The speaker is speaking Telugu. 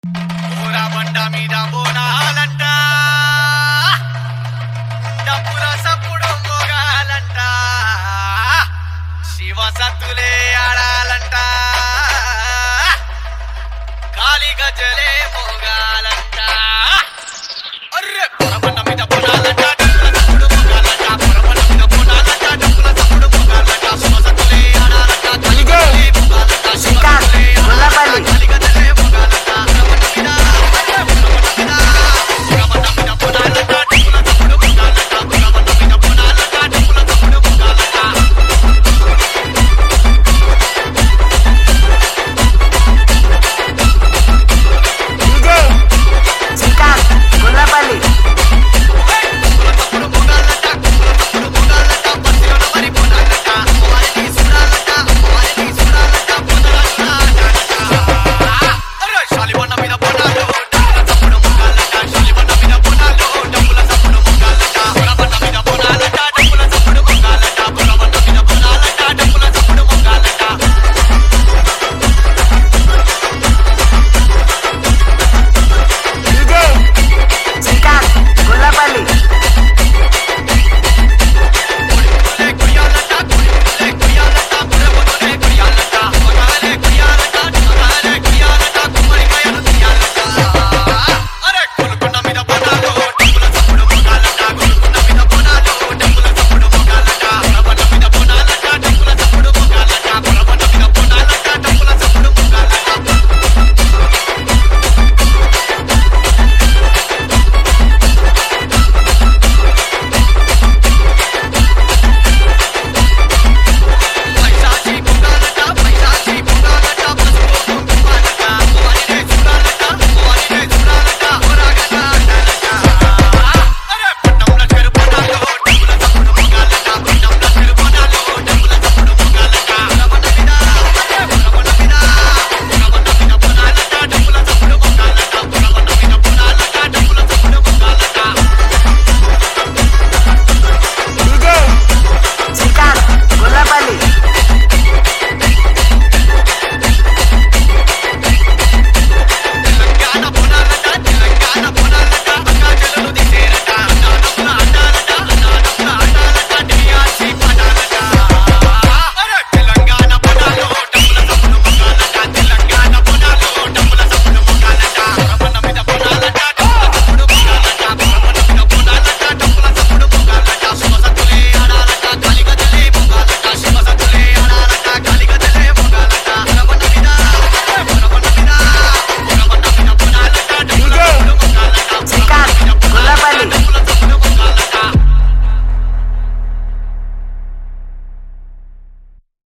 ఊరా బండ మీద బోనాలంట, డప్పుల సప్పుడు మోగాలంట, శివ సత్తులే ఆడాలంట, కాలి గజ్జలే మోగాలంట. అర్రె పొరబండ మీద బోనాలంట, డప్పుల సప్పుడు మోగాలంట, పొరబండ మీద బోనాలంట, డప్పుల సప్పుడు మోగాలంట, శివ సత్తులే ఆడాలంట, కాలి గజ్జలే మోగాలంట, శివ సత్తులే